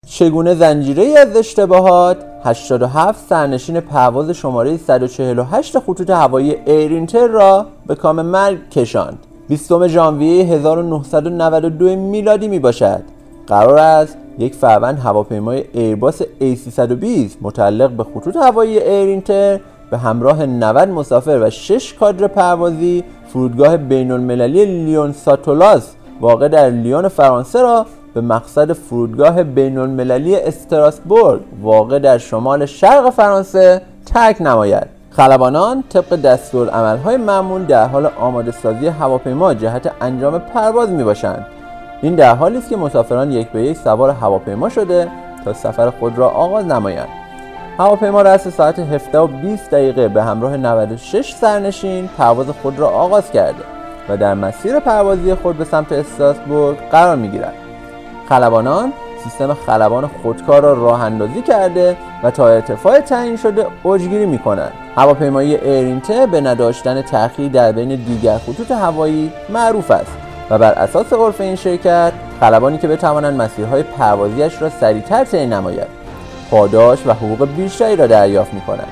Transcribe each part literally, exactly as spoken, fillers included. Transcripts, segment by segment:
چگونه زنجیره‌ای از اشتباهات هشتاد و هفت سرنشین پرواز شماره صد و چهل و هشت خطوط هوایی ایرینتر را به کام مرگ کشاند. بیستم ژانویه هزار و نهصد و نود و دو میلادی می باشد. قرار است یک فروند هواپیمای ایرباس ای سیصد و بیست متعلق به خطوط هوایی ایرینتر به همراه نود مسافر و شش کادر پروازی فرودگاه بین المللی لیون ساتولاس واقع در لیون فرانسه را به مقصد فرودگاه بین المللی استراسبورگ واقع در شمال شرق فرانسه ترک نماید. خلبانان طبق دستورالعمل‌های معمول در حال آماده سازی هواپیما جهت انجام پرواز می باشند. این در حالی است که مسافران یک به یک سوار هواپیما شده تا سفر خود را آغاز نمایند. هواپیما رأس ساعت هفده و بیست دقیقه به همراه نود و شش سرنشین پرواز خود را آغاز کرده و در مسیر پروازی خود به سمت استراسبورگ قرار می گیرد. خلبانان سیستم خلبان خودکار را راه اندازی کرده و تا ارتفاع تعیین شده اوجگیری می کنند. هواپیمایی ایرینتر به نداشتن تأخیر در بین دیگر خطوط هوایی معروف است و بر اساس عرف این شرکت خلبانی که بتوانند مسیرهای پروازیش را سریعتر تعیین نماید پاداش و حقوق بیشتری را دریافت می کنند.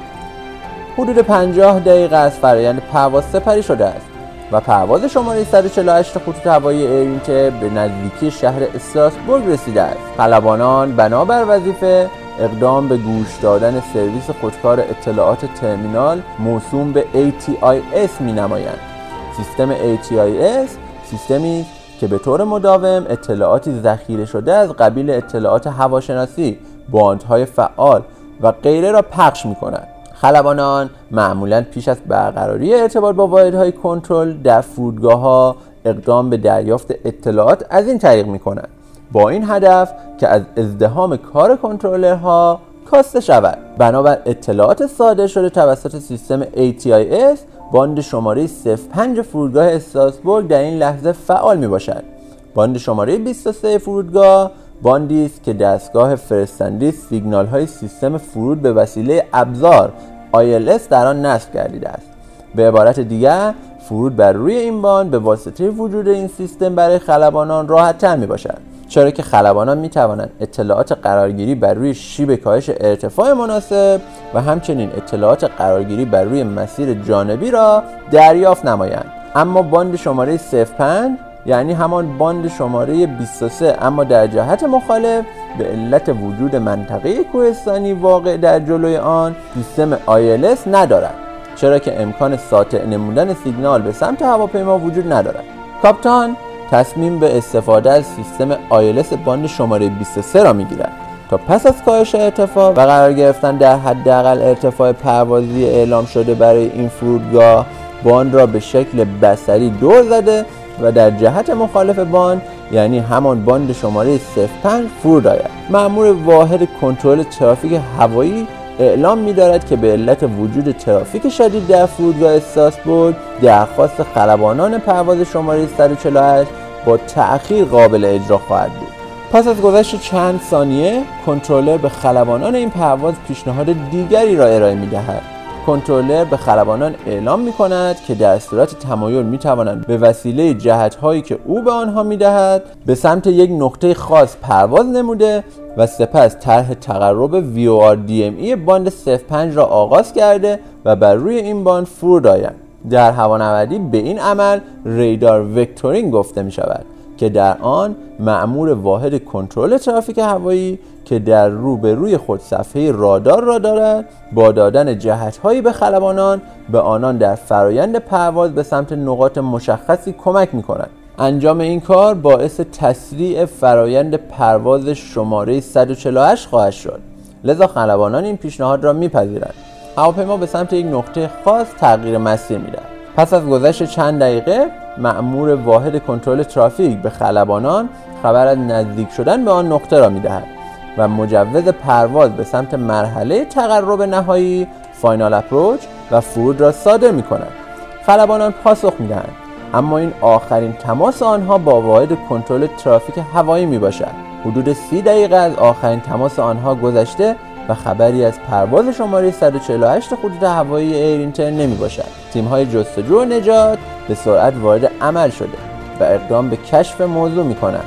حدود پنجاه دقیقه از فرآیند پرواز سپری شده است و پرواز شماره صد و چهل و هشت خطوط هوایی ایرینتر به نزدیکی شهر استراسبورگ رسیده است. خلبانان بنابر وظیفه اقدام به گوش دادن سرویس خودکار اطلاعات ترمینال موسوم به ای تی آی اس می نمایند. سیستم ای تی آی اس سیستمی که به طور مداوم اطلاعاتی ذخیره شده از قبیل اطلاعات هواشناسی، باندهای فعال و غیره را پخش می کند. خلبانان معمولاً پیش از برقراری ارتباط با واحدهای کنترل در فرودگاه‌ها اقدام به دریافت اطلاعات از این طریق می‌کنند با این هدف که از ازدحام کار کنترلرها کاسته شود. بنابر اطلاعات صادر شده توسط سیستم ای تی آی اس باند شماره صفر پنج فرودگاه استراسبورگ در این لحظه فعال میباشد. باند شماره بیست و سه فرودگاه باندی است که دستگاه فرستنده سیگنال های سیستم فرود به وسیله ابزار آی ال اس در آن نصب گردیده است. به عبارت دیگر فرود بر روی این باند به واسطه وجود این سیستم برای خلبانان راحت تر می باشد، چرا که خلبانان می توانند اطلاعات قرارگیری بر روی شیب کاهش ارتفاع مناسب و همچنین اطلاعات قرارگیری بر روی مسیر جانبی را دریافت نمایند. اما باند شماره صفر پنج یعنی همان باند شماره بیست و سه اما در جهت مخالف به علت وجود منطقه کوهستانی واقع در جلوی آن سیستم آی ال اس ندارد، چرا که امکان ساطع نمودن سیگنال به سمت هواپیما وجود ندارد. کاپیتان تصمیم به استفاده از سیستم آی ال اس باند شماره بیست و سه را میگیرد تا پس از کاهش ارتفاع و قرار گرفتن در حداقل ارتفاع پروازی اعلام شده برای این فرودگاه باند را به شکل بصری دور زده و در جهت مخالف باند یعنی همان باند شماره صفر پنج فرود آید. مأمور واحد کنترل ترافیک هوایی اعلام می‌دارد که به علت وجود ترافیک شدید در فرودگاه استراسبورگ درخواست خلبانان پرواز شماره صد و چهل و هشت با تأخیر قابل اجرا خواهد بود. پس از گذشت چند ثانیه کنترلر به خلبانان این پرواز پیشنهاد دیگری را ارائه می‌دهد. کنترلر به خلبانان اعلام می کند که در صورت تمایل می توانند به وسیله جهت‌هایی که او به آنها می دهد به سمت یک نقطه خاص پرواز نموده و سپس طرح تقرب وی او آر دی ام ای باند صفر پنج را آغاز کرده و بر روی این باند فرود آیند. در هوانوردی به این عمل ریدار وکتورینگ گفته می شود که در آن مأمور واحد کنترل ترافیک هوایی که در رو به روی خود صفحه رادار را دارد با دادن جهت‌هایی به خلبانان به آنان در فرایند پرواز به سمت نقاط مشخصی کمک می‌کند. انجام این کار باعث تسریع فرایند پرواز شماره صد و چهل و هشت خواهد شد، لذا خلبانان این پیشنهاد را می‌پذیرند. هواپیما به سمت یک نقطه خاص تغییر مسیر می‌دهد. پس از گذشت چند دقیقه مأمور واحد کنترل ترافیک به خلبانان خبر از نزدیک شدن به آن نقطه را می‌دهد و مجوز پرواز به سمت مرحله تقرب نهایی فاینال اپروچ و فرود را صادر می کنند. خلبانان پاسخ می دهند، اما این آخرین تماس آنها با واحد کنترل ترافیک هوایی می باشد. حدود سی دقیقه از آخرین تماس آنها گذشته و خبری از پرواز شماره صد و چهل و هشت خطوط هوایی ایرینتر نمی باشد. تیم‌های جستجو و نجات به سرعت وارد عمل شده و اقدام به کشف موضوع می کنند.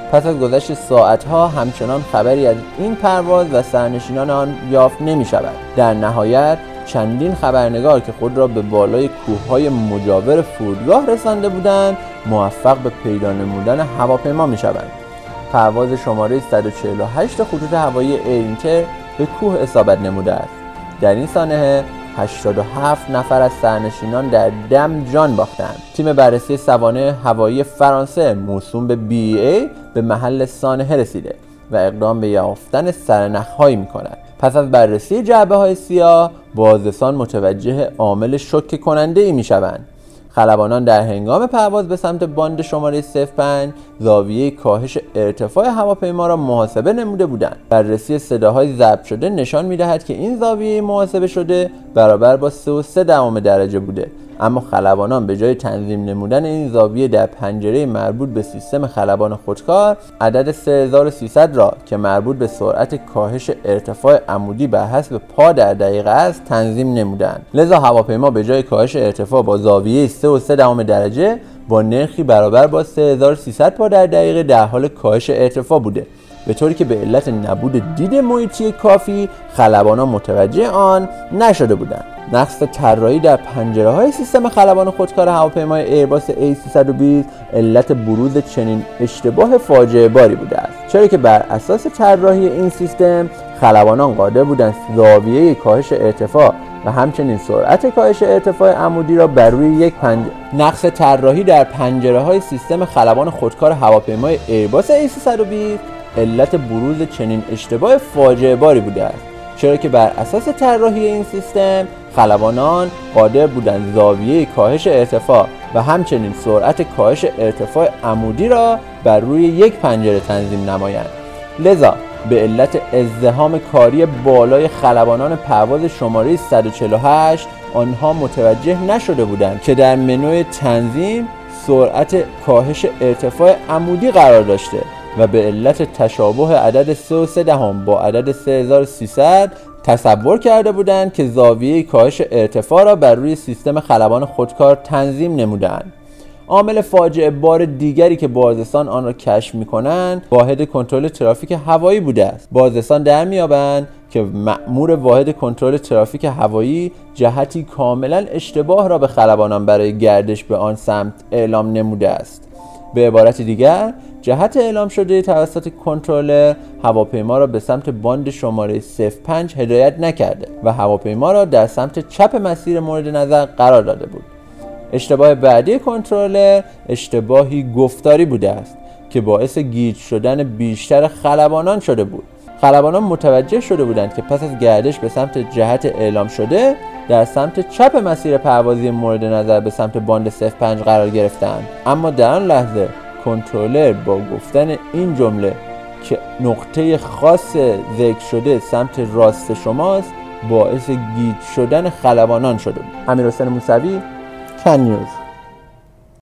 پس از گذشت ساعتها همچنان خبری از این پرواز و سرنشینان آن یافت نمی شود. در نهایت چندین خبرنگار که خود را به بالای کوههای مجاور فرودگاه رسانده بودند موفق به پیدا نمودن هواپیما می شوند. پرواز شماره صد و چهل و هشت خطوط هوایی ایرینتر به کوه اصابت نموده است. در این سانحه هشتاد و هفت نفر از سرنشینان در دم جان باختند. تیم بررسی سوانح هوایی فرانسه موسوم به بی ای به محل سانحه رسیده و اقدام به یافتن سرنخ‌هایی می‌کند. پس از بررسی جعبه‌های سیاه، بازرسان متوجه عامل شوکه کننده‌ای می‌شوند. خلبانان در هنگام پرواز به سمت باند شماره صفر پنج زاویه کاهش ارتفاع هواپیما را محاسبه نموده بودند. بررسی صداهای ضبط شده نشان می‌دهد که این زاویه محاسبه شده برابر با سه و سه دهم درجه بوده، اما خلبانان به جای تنظیم نمودن این زاویه در پنجره مربوط به سیستم خلبان خودکار، عدد سه هزار و سیصد را که مربوط به سرعت کاهش ارتفاع عمودی بر حسب پا در دقیقه است تنظیم نمودند. لذا هواپیما به جای کاهش ارتفاع با زاویه سه و سه دهم درجه با نرخی برابر با سه هزار و سیصد پا در دقیقه در حال کاهش ارتفاع بوده، به طوری که به علت نبود دید محیطی کافی خلبانان متوجه آن نشده بودند. نقص طراحی در پنجره‌های سیستم خلبان خودکار هواپیمای ایرباس ای سیصد و بیست علت بروز چنین اشتباه فاجعه باری بوده است، چرا که بر اساس طراحی این سیستم خلبانان قادر بودند زاویه کاهش ارتفاع و همچنین سرعت کاهش ارتفاع عمودی را بر روی یک پنجره نقص طراحی در پنجره‌های سیستم خلبان خودکار هواپیمای ایرباس ای سیصد و بیست علت بروز چنین اشتباه فاجعه باری بوده است، چرا که بر اساس طراحی این سیستم خلبانان قادر بودند زاویه کاهش ارتفاع و همچنین سرعت کاهش ارتفاع عمودی را بر روی یک پنجره تنظیم نمایند. لذا به علت ازدحام کاری بالای خلبانان پرواز شماره صد و چهل و هشت آنها متوجه نشده بودند که در منوی تنظیم سرعت کاهش ارتفاع عمودی قرار داشته و به علت تشابه عدد سه و سه دهم با عدد سه هزار و سیصد تصور کرده بودند که زاویه کاهش ارتفاع را بر روی سیستم خلبان خودکار تنظیم نمودند. عامل فاجعه بار دیگری که بازرسان آن را کشف می‌کنند واحد کنترل ترافیک هوایی بوده است. بازرسان در می‌یابند که مأمور واحد کنترل ترافیک هوایی جهتی کاملا اشتباه را به خلبانان برای گردش به آن سمت اعلام نموده است. به عبارت دیگر جهت اعلام شده توسط کنترلر هواپیما را به سمت باند شماره صفر پنج هدایت نکرده و هواپیما را در سمت چپ مسیر مورد نظر قرار داده بود. اشتباه بعدی کنترلر اشتباهی گفتاری بوده است که باعث گیج شدن بیشتر خلبانان شده بود. خلبانان متوجه شده بودند که پس از گردش به سمت جهت اعلام شده در سمت چپ مسیر پروازی مورد نظر به سمت باند صفر پنج قرار گرفتند، اما در آن لحظه کنترلر با گفتن این جمله که نقطه خاص ذکر شده سمت راست شماست باعث گیج شدن خلبانان شده بود. امیرحسین موسوی، کن نیوز.